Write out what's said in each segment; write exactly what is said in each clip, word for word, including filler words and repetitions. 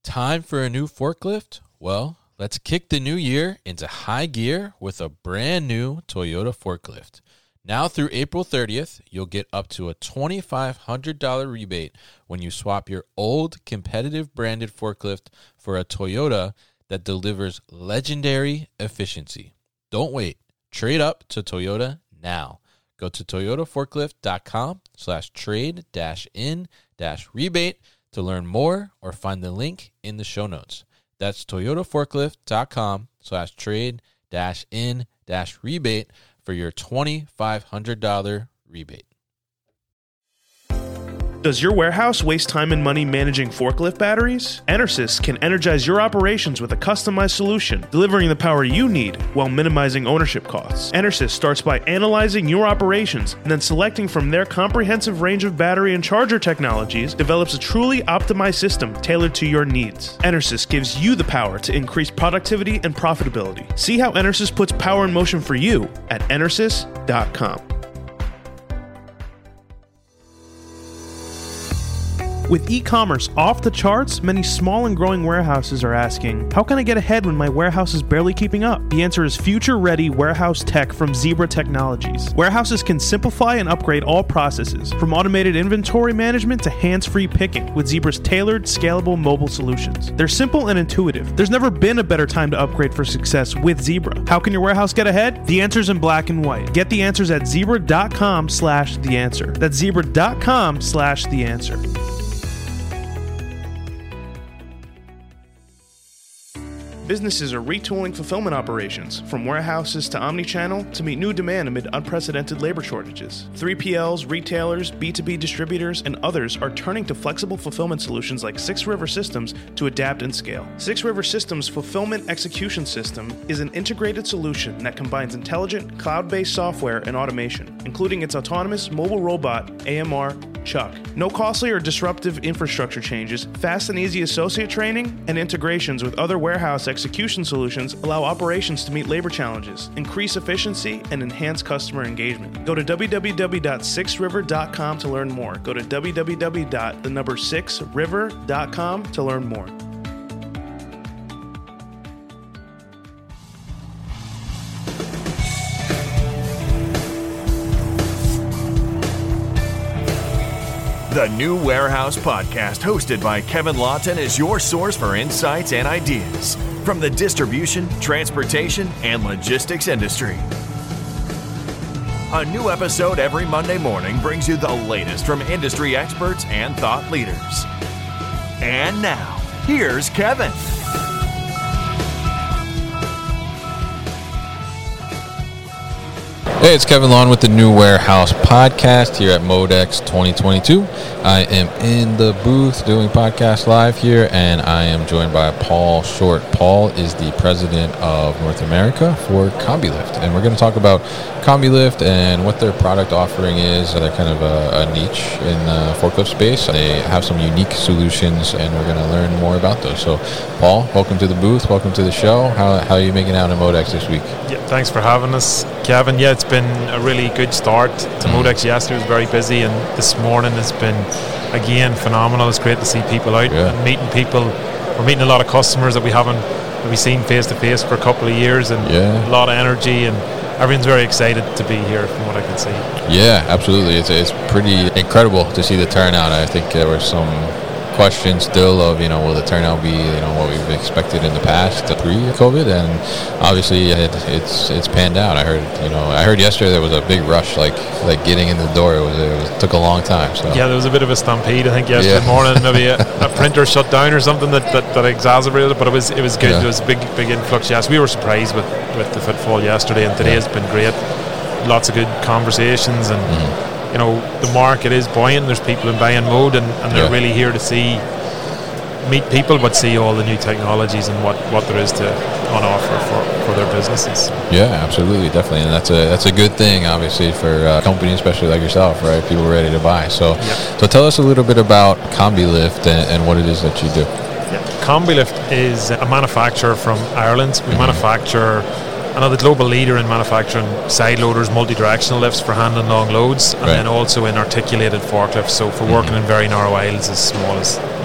Time for a new forklift? Well, let's kick the new year into high gear with a brand new Toyota forklift. Now through April thirtieth, you'll get up to a two thousand five hundred dollars rebate when you swap your old competitive branded forklift for a Toyota that delivers legendary efficiency. Don't wait. Trade up to Toyota now. Go to toyotaforklift.com slash trade dash in dash rebate to learn more or find the link in the show notes. That's toyotaforklift.com slash trade dash in dash rebate for your two thousand five hundred dollars rebate. Does your warehouse waste time and money managing forklift batteries? Enersys can energize your operations with a customized solution, delivering the power you need while minimizing ownership costs. Enersys starts by analyzing your operations and then selecting from their comprehensive range of battery and charger technologies, develops a truly optimized system tailored to your needs. Enersys gives you the power to increase productivity and profitability. See how Enersys puts power in motion for you at enersys dot com. With e-commerce off the charts, many small and growing warehouses are asking, how can I get ahead when my warehouse is barely keeping up? The answer is future-ready warehouse tech from Zebra Technologies. Warehouses can simplify and upgrade all processes, from automated inventory management to hands-free picking, with Zebra's tailored, scalable mobile solutions. They're simple and intuitive. There's never been a better time to upgrade for success with Zebra. How can your warehouse get ahead? The answer's in black and white. Get the answers at zebra.com slash the answer. That's zebra.com slash the answer. Businesses are retooling fulfillment operations, from warehouses to omnichannel, to meet new demand amid unprecedented labor shortages. three P Ls, retailers, B two B distributors, and others are turning to flexible fulfillment solutions like Six River Systems to adapt and scale. Six River Systems Fulfillment Execution System is an integrated solution that combines intelligent, cloud-based software and automation, including its autonomous mobile robot, A M R, Chuck. No costly or disruptive infrastructure changes, fast and easy associate training, and integrations with other warehouse execution solutions allow operations to meet labor challenges, increase efficiency, and enhance customer engagement. Go to w w w dot six river dot com to learn more. Go to w w w dot the number six river dot com to learn more. The New Warehouse Podcast, hosted by Kevin Lawton, is your source for insights and ideas from the distribution, transportation, and logistics industry. A new episode every Monday morning brings you the latest from industry experts and thought leaders. And now, here's Kevin. Hey, it's Kevin Lawn with the New Warehouse Podcast here at Modex twenty twenty-two. I am in the booth doing podcast live here, and I am joined by Paul Short. Paul is the president of North America for Combilift, and we're going to talk about Combilift and what their product offering is. They're kind of a, a niche in the forklift space. They have some unique solutions, and we're going to learn more about those. So, Paul, welcome to the booth. Welcome to the show. How, how are you making out in Modex this week? Yeah, thanks for having us, Kevin. Yeah, it's been a really good start to mm-hmm. Modex. Yesterday was very busy, and this morning has been, again, phenomenal. It's great to see people out yeah. and meeting people. We're meeting a lot of customers that we haven't that we've seen face to face for a couple of years, and yeah. a lot of energy, and everyone's very excited to be here from what I can see. Yeah, absolutely. It's it's pretty incredible to see the turnout. I think there were some questions still of, you know, will the turnout be, you know, what we've expected in the past pre-COVID, and obviously it, it's it's panned out. I heard, you know, I heard yesterday there was a big rush, like like getting in the door. It was it was, took a long time. So yeah, there was a bit of a stampede. I think yesterday yeah. morning, maybe a, a printer shut down or something that, that, that exacerbated it. But it was it was good. Yeah. It was a big big influx. Yes, we were surprised with, with the footfall yesterday, and today yeah. has been great. Lots of good conversations, and mm-hmm. you know, the market is buoyant. There's people in buying mode, and, and they're yeah. really here to see, meet people, but see all the new technologies and what, what there is to on offer for, for their businesses. Yeah, absolutely, definitely, and that's a that's a good thing, obviously, for uh, companies, especially like yourself, right? People ready to buy. So, yeah. so tell us a little bit about Combilift and, and what it is that you do. Yeah. Combilift is a manufacturer from Ireland. We mm-hmm. manufacture. Another global leader in manufacturing side loaders, multi-directional lifts for handling long loads, and right. then also in articulated forklifts, so for working mm-hmm. in very narrow aisles as small as, you know,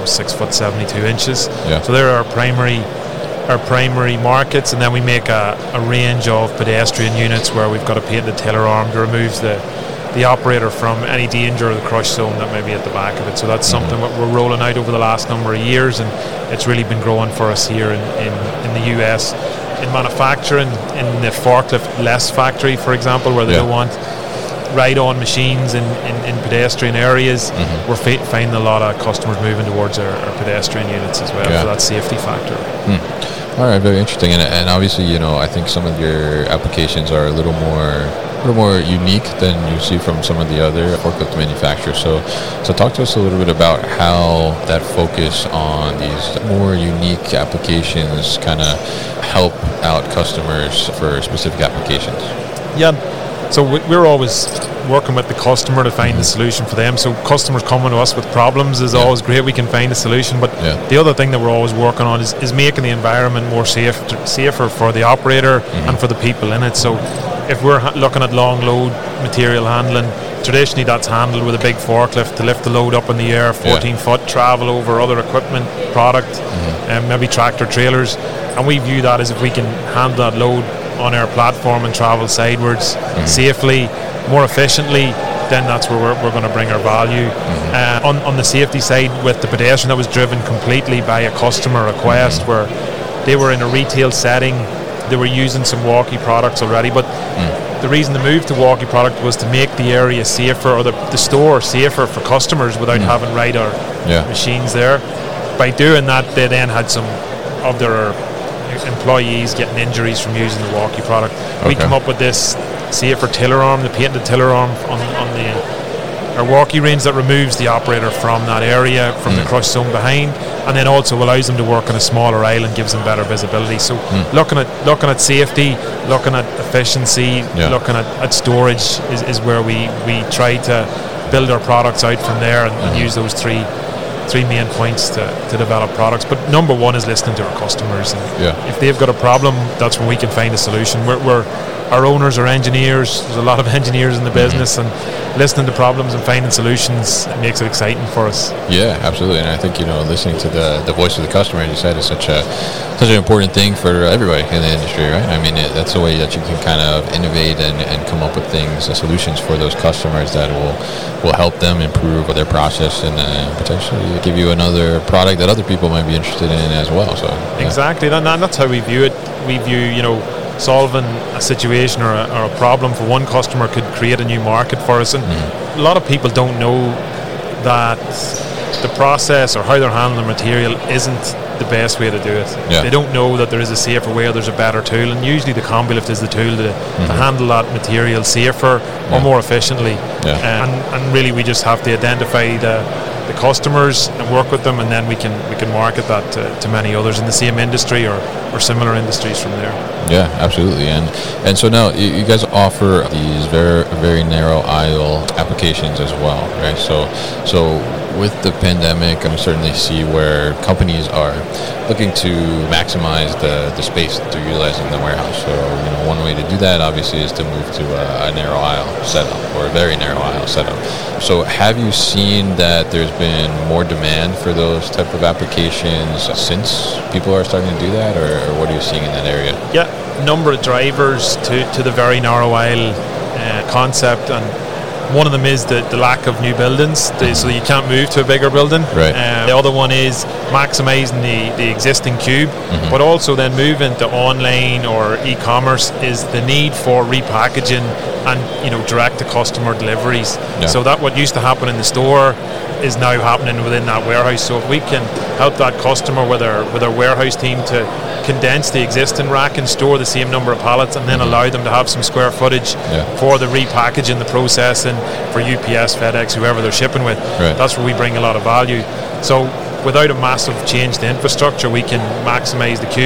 know, six foot seventy-two inches. Yeah. So they're our primary our primary markets, and then we make a, a range of pedestrian units where we've got a painted tiller arm that removes the the operator from any danger of the crush zone that may be at the back of it. So that's mm-hmm. something that we're rolling out over the last number of years, and it's really been growing for us here in, in, in the U S. In manufacturing, in the forklift-less factory, for example, where they yeah. don't want ride-on machines in, in, in pedestrian areas, mm-hmm. we're fa- finding a lot of customers moving towards our, our pedestrian units as well yeah. for that safety factor. Hmm. All right, very interesting, and, and obviously, you know, I think some of your applications are a little more, a little more unique than you see from some of the other forklift manufacturers. So, so talk to us a little bit about how that focus on these more unique applications kind of help out customers for specific applications. Yeah. So we're always working with the customer to find the solution for them. So customers coming to us with problems is yeah. always great. We can find a solution. But yeah. the other thing that we're always working on is, is making the environment more safe, safer for the operator mm-hmm. and for the people in it. So if we're ha- looking at long load material handling, traditionally that's handled with a big forklift to lift the load up in the air, fourteen yeah. foot, travel over other equipment, product, mm-hmm. and maybe tractor trailers. And we view that as if we can handle that load on our platform and travel sidewards mm-hmm. safely, more efficiently, then that's where we're, we're going to bring our value. Mm-hmm. Uh, on, on the safety side, with the pedestrian, that was driven completely by a customer request mm-hmm. where they were in a retail setting, they were using some walkie products already, but mm. the reason the move to walkie product was to make the area safer, or the, the store safer for customers without mm. having radar yeah. machines there. By doing that, they then had some of their employees getting injuries from using the walkie product. Okay. We come up with this safer tiller arm, the painted tiller arm on, on the our walkie range that removes the operator from that area, from mm. the crush zone behind, and then also allows them to work on a smaller aisle and gives them better visibility. So mm. looking at looking at safety, looking at efficiency, yeah. looking at, at storage is, is where we, we try to build our products out from there and, mm-hmm. and use those three three main points to, to develop products. But number one is listening to our customers, and yeah. if they've got a problem, that's when we can find a solution. We're, we're our owners are engineers. There's a lot of engineers in the business, mm-hmm. and listening to problems and finding solutions makes it exciting for us. Yeah, absolutely. And I think, you know, listening to the, the voice of the customer, as you said, is such a such an important thing for everybody in the industry, right? I mean, it, that's the way that you can kind of innovate and, and come up with things and solutions for those customers that will will help them improve their process and uh, potentially give you another product that other people might be interested in as well. So yeah. Exactly, and that's how we view it. We view, you know, solving a situation or a, or a problem for one customer could create a new market for us. And mm-hmm. a lot of people don't know that the process or how they're handling material isn't the best way to do it. Yeah. They don't know that there is a safer way or there's a better tool, and usually the combi lift is the tool to, mm-hmm. to handle that material safer yeah. or more efficiently. Yeah. And, and really we just have to identify the the customers and work with them, and then we can we can market that to, to many others in the same industry or, or similar industries from there. Yeah, absolutely. And and so now you, you guys offer these very very narrow aisle applications as well, right? So so with the pandemic, I certainly see where companies are looking to maximize the, the space that they're utilizing in the warehouse. So, you know, one way to do that obviously is to move to a, a narrow aisle setup, or a very narrow aisle setup. So have you seen that there's been more demand for those type of applications since people are starting to do that, or, or what are you seeing in that area? Yeah, number of drivers to, to the very narrow aisle uh, concept, and one of them is the, the lack of new buildings, the, so you can't move to a bigger building. Right. Um, the other one is maximising the, the existing cube, mm-hmm. but also then moving to online or e-commerce is the need for repackaging and, you know, direct to customer deliveries. Yeah. So that what used to happen in the store is now happening within that warehouse. So if we can help that customer with our with our warehouse team to condense the existing rack and store the same number of pallets, and then mm-hmm. allow them to have some square footage yeah. for the repackaging, the processing for U P S, FedEx, whoever they're shipping with, right. that's where we bring a lot of value. So without a massive change to infrastructure, we can maximise the cube,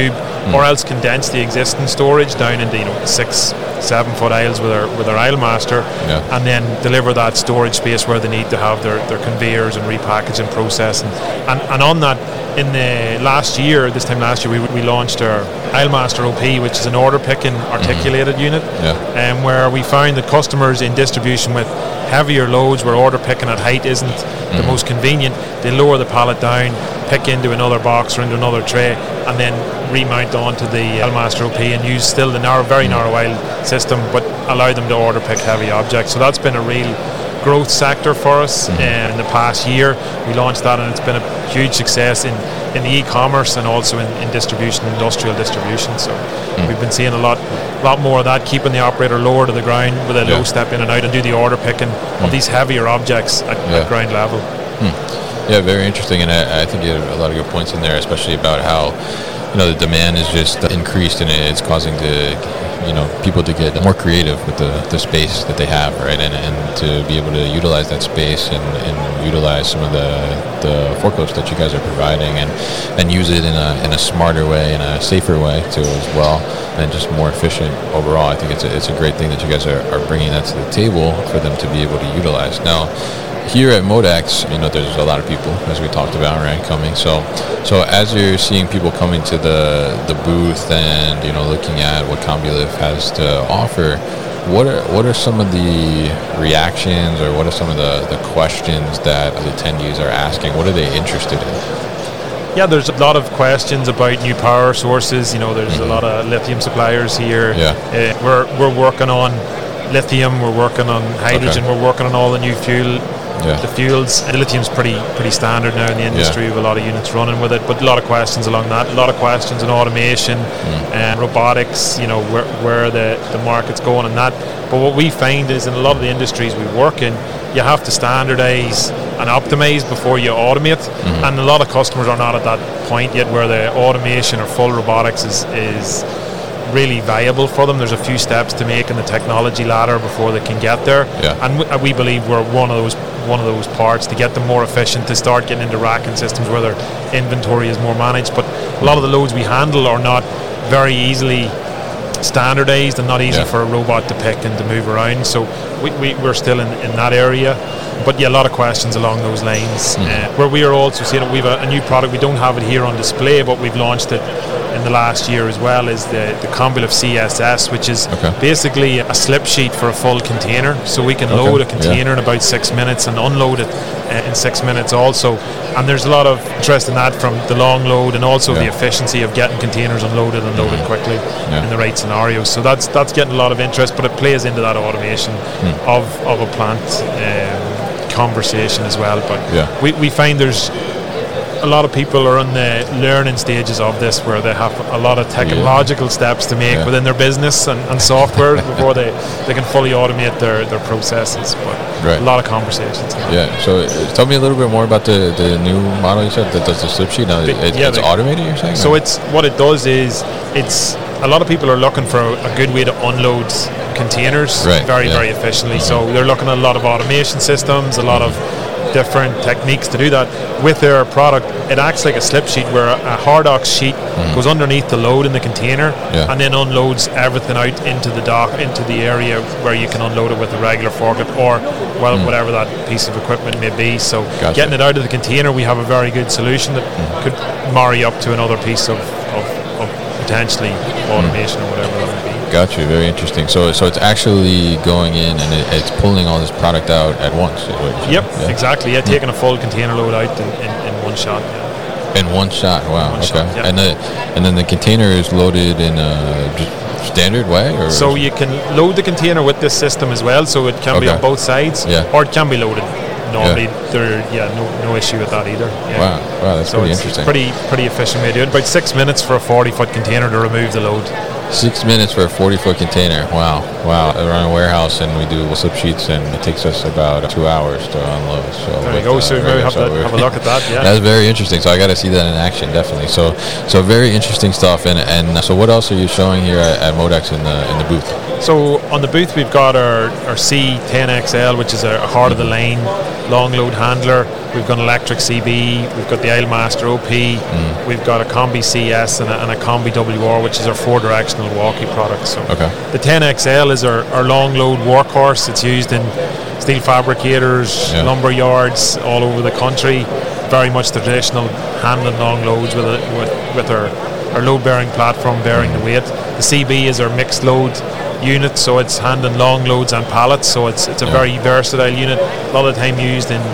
mm. or else condense the existing storage down into, you know, six, seven foot aisles with our with our aisle master, yeah. and then deliver that storage space where they need to have their, their conveyors and repackaging process. And, and, and on that, in the last year, this time last year, we we launched our Aisle Master O P, which is an order picking articulated mm-hmm. unit, yeah. and um, where we found that customers in distribution with heavier loads where order picking at height isn't mm-hmm. the most convenient, they lower the pallet down, pick into another box or into another tray, and then remount onto the Aisle Master O P and use still the narrow, very narrow aisle system, but allow them to order pick heavy objects. So that's been a real growth sector for us mm-hmm. uh, in the past year. We launched that, and it's been a huge success in, in the e-commerce and also in, in distribution, industrial distribution. So mm-hmm. we've been seeing a lot lot more of that, keeping the operator lower to the ground with a yeah. low step in and out, and do the order picking mm-hmm. of these heavier objects at, yeah. at ground level. Mm. Yeah, very interesting, and I, I think you had a lot of good points in there, especially about how, you know, the demand is just increased, and it's causing the, you know, people to get more creative with the, the space that they have, right, and and to be able to utilize that space and, and utilize some of the, the forklifts that you guys are providing, and, and use it in a in a smarter way, in a safer way too as well, and just more efficient overall. I think it's a, it's a great thing that you guys are, are bringing that to the table for them to be able to utilize. Now, here at Modex, you know, there's a lot of people, as we talked about, right, coming. So, so as you're seeing people coming to the the booth and, you know, looking at what CombiLift has to offer, what are what are some of the reactions, or what are some of the, the questions that the attendees are asking? What are they interested in? Yeah, there's a lot of questions about new power sources. You know, there's mm-hmm. a lot of lithium suppliers here. Yeah. Uh, we're we're working on lithium. We're working on hydrogen. Okay. We're working on all the new fuel. Yeah. The fuels. The lithium's pretty pretty standard now in the industry. Yeah. We have a lot of units running with it, but a lot of questions along that. A lot of questions on automation mm. and robotics. You know, where where the the market's going and that. But what we find is, in a lot of the industries we work in, you have to standardize and optimize before you automate, mm-hmm. and a lot of customers are not at that point yet where the automation or full robotics is is really viable for them. There's a few steps to make in the technology ladder before they can get there, yeah. and we, we believe we're one of those one of those parts to get them more efficient, to start getting into racking systems where their inventory is more managed. But a lot of the loads we handle are not very easily standardized and not easy yeah. for a robot to pick and to move around, so we, we, we're still in, in that area. But yeah, a lot of questions along those lines. Mm. Uh, where we are also seeing, we've a, a new product, we don't have it here on display, but we've launched it in the last year as well, is the, the CombiLift C S S, which is okay. basically a slip sheet for a full container. So we can okay. load a container yeah. in about six minutes and unload it uh, in six minutes also. And there's a lot of interest in that from the long load, and also yeah. the efficiency of getting containers unloaded and loaded mm. quickly yeah. in the right scenarios. So that's that's getting a lot of interest, but it plays into that automation mm. of, of a plant um, conversation as well. But yeah. we, we find there's a lot of people are in the learning stages of this, where they have a lot of technological yeah. steps to make yeah. within their business and, and software before they, they can fully automate their, their processes. But right. a lot of conversations. Yeah. So uh, tell me a little bit more about the, the new model you said that does the slip sheet. Now it, yeah, it's they, automated, you're saying? So or? it's what it does is it's a lot of people are looking for a good way to unload containers right. very yeah. very efficiently. Mm-hmm. So they're looking at a lot of automation systems, a lot of different techniques to do that. With their product, it acts like a slip sheet, where a Hardox sheet mm. goes underneath the load in the container yeah. and then unloads everything out into the dock, into the area where you can unload it with a regular forklift, or well mm. whatever that piece of equipment may be. So gotcha. getting it out of the container, we have a very good solution that mm. could marry up to another piece of, of, of potentially automation mm. or whatever that may be. Got you. Very interesting. So, so it's actually going in and it, it's pulling all this product out at once. Yep, yeah? exactly. Yeah, mm. taking a full container load out in, in, in one shot. Yeah. In one shot. Wow. One okay. Shot, yeah. And the and then the container is loaded in a just standard way, or so you can load the container with this system as well. So it can okay. be on both sides, yeah. or it can be loaded. Normally, yeah. there, yeah, no, no issue with that either. Yeah. Wow, wow, that's so pretty it's interesting. Pretty, pretty efficient way to do it. About six minutes for a forty-foot container to remove the load. Six minutes for a forty-foot container. Wow. Wow. We're in a warehouse, and we do slip sheets, and it takes us about two hours to unload. So there with, you go. Uh, So maybe have, that, have a look at that. Yeah. That's very interesting. So I got to see that in action, definitely. So so very interesting stuff. And and so what else are you showing here at, at Modex in the in the booth? So on the booth, we've got our, our C ten X L, which is a, a heart of the lane long load handler. We've got an electric C B. We've got the Aisleaster O P. Mm. We've got a Combi C S and a, and a Combi W R, which is our four directional walkie product. So okay. The ten X L is our, our long load workhorse. It's used in steel fabricators, yeah. lumber yards all over the country. Very much the traditional handling long loads with a, with, with our, our load bearing platform bearing the weight. The C B is our mixed load unit, so it's handling long loads and pallets, so it's it's a yeah. very versatile unit. A lot of the time used in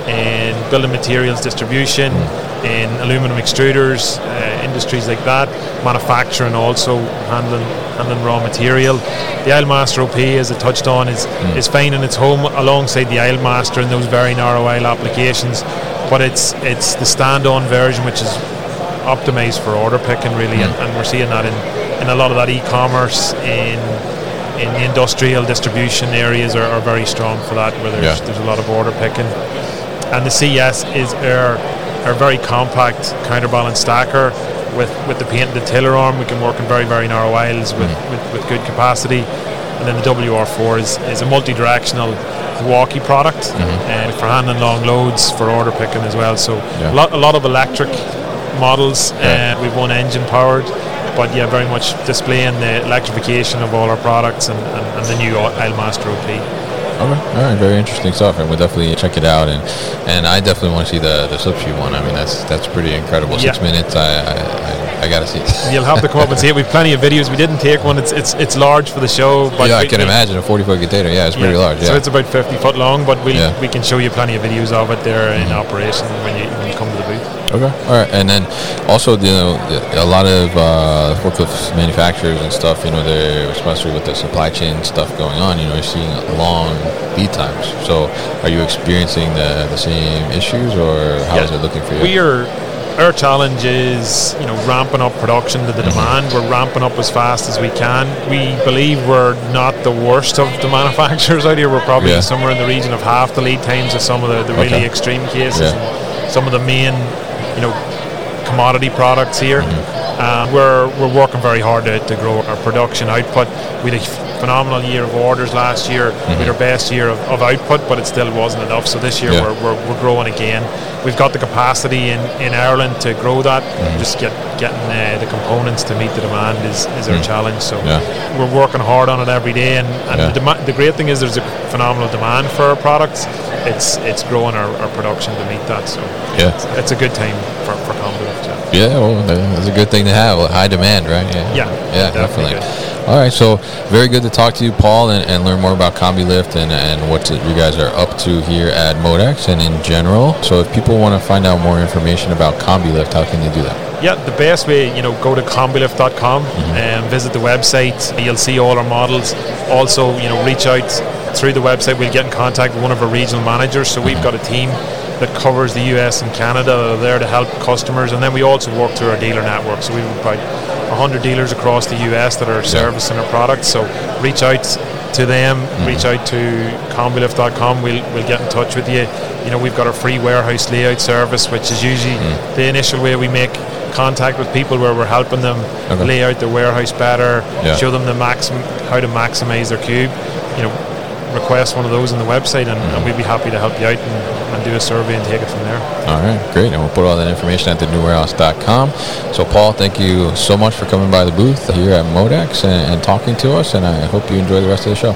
in building materials distribution, mm. in aluminum extruders, uh, industries like that, manufacturing also, handling handling raw material. The Aisleaster O P, as I touched on, is mm. is finding its home alongside the Aisleaster in those very narrow aisle applications, but it's it's the stand-on version which is optimized for order picking really, mm. and, and we're seeing that in, in a lot of that e-commerce, in in the industrial distribution areas are, are very strong for that, where there's, yeah. there's a lot of order picking. And the C S is our, our very compact counterbalance stacker with, with the painted tiller arm. We can work in very, very narrow aisles with, mm. with, with good capacity. And then the W R four is, is a multi-directional walkie product, mm-hmm. and for handling long loads, for order picking as well. So yeah. a, lot, a lot of electric models, yeah. uh, we've one engine powered, but yeah, very much displaying the electrification of all our products, and, and, and the new Aisleaster O P. Okay, all right, very interesting stuff, and we'll definitely check it out. And and I definitely want to see the the slip sheet one. I mean, that's that's pretty incredible. Six yeah. minutes, I, I I I gotta see it. You'll have to come up and see it. We've plenty of videos. We didn't take one. It's it's it's large for the show. But yeah, I we, can we, imagine a forty foot container. Yeah, it's pretty yeah. large. Yeah. So it's about fifty foot long, but we yeah. we can show you plenty of videos of it there in operation when you when you come to the booth. Okay, all right, and then also, you know, a lot of uh, forklift manufacturers and stuff, you know, they're, especially with the supply chain stuff going on, you know, you're seeing long lead times. So, are you experiencing the, the same issues, or how yeah. is it looking for you? We are. Our challenge is, you know, ramping up production to the demand. Mm-hmm. We're ramping up as fast as we can. We believe we're not the worst of the manufacturers out here. We're probably yeah. somewhere in the region of half the lead times of some of the, the really okay. extreme cases. Yeah. Some of the main, you know, commodity products here. Mm-hmm. Um, we're we're working very hard to, to grow our production output. We had a phenomenal year of orders last year. Mm-hmm. We had our best year of, of output, but it still wasn't enough. So this year yeah. we're, we're we're growing again. We've got the capacity in, in Ireland to grow that. Mm-hmm. Just get getting uh, the components to meet the demand is, is our mm-hmm. challenge. So yeah. we're working hard on it every day. And, and yeah. the, dem- the great thing is there's a phenomenal demand for our products. It's it's growing our, our production to meet that. So yeah. it's, it's a good time for, for Combilift. Yeah, well, that's a good thing to have. High demand, right? Yeah, yeah, yeah definitely. definitely. All right, so very good to talk to you, Paul, and, and learn more about Combilift and, and what to, you guys are up to here at Modex and in general. So if people want to find out more information about Combilift, how can they do that? Yeah, the best way, you know, go to combilift dot com mm-hmm. and visit the website. You'll see all our models. Also, you know, reach out through the website. We'll get in contact with one of our regional managers. So we've got a team that covers the U S and Canada that are there to help customers, and then we also work through our dealer network. So we've about one hundred dealers across the U S that are servicing our products. So reach out to them, mm-hmm. reach out to combilift dot com. We'll we'll get in touch with you. You know, we've got our free warehouse layout service, which is usually mm. the initial way we make contact with people, where we're helping them okay. lay out their warehouse better, yeah. show them the maxim how to maximize their cube. You know, request one of those on the website, and, mm. and we'd be happy to help you out and, and do a survey and take it from there. All right, great. And we'll put all that information at the new warehouse dot com. So, Paul, thank you so much for coming by the booth here at Modex and, and talking to us, and I hope you enjoy the rest of the show.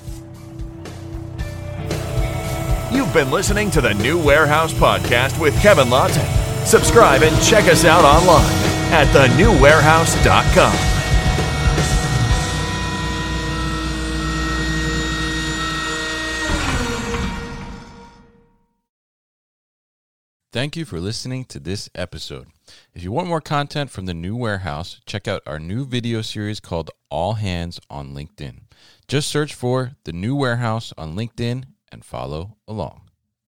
You've been listening to the New Warehouse Podcast with Kevin Lawton. Subscribe and check us out online at the new warehouse dot com. Thank you for listening to this episode. If you want more content from the New Warehouse, check out our new video series called All Hands on LinkedIn. Just search for the New Warehouse on LinkedIn and follow along.